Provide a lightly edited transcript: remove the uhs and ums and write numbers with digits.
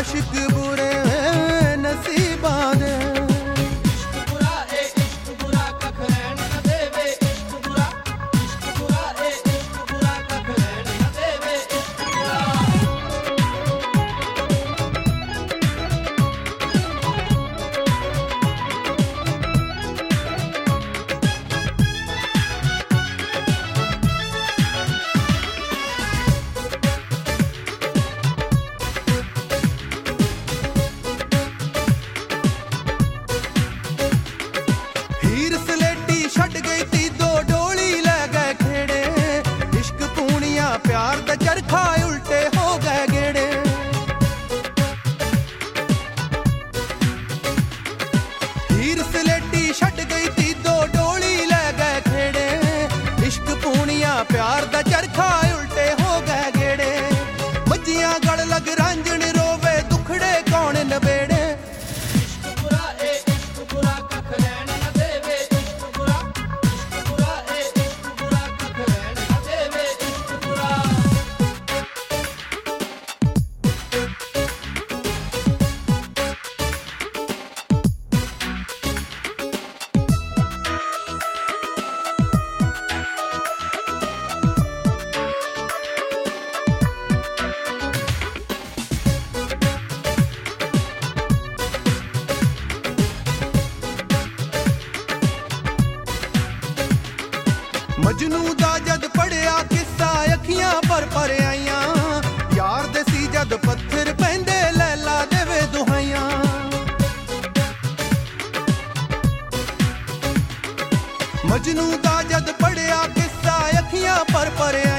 आशिक बुरे नसीबां दे। छड़ गई थी दो डोली ले गए खेड़े, इश्क पूनिया प्यार दा चरखा उल्टे हो गए गेड़े। हीर सलेटी छड़ गई थी दो डोली ले गए खेड़े, इश्क पूनिया प्यार दा चरखा उल्टे हो गए गेड़े। मज्जियां गल लग रांझण रोवे दुखड़े कौन नबेड़े। मजनू दा जद पढ़िया किस्सा अखियां पर आईयां, यार दे सी जद पत्थर पैंदे लैला देवे दुहाइयां। मजनू दा जद पढ़िया किस्सा अखियां पर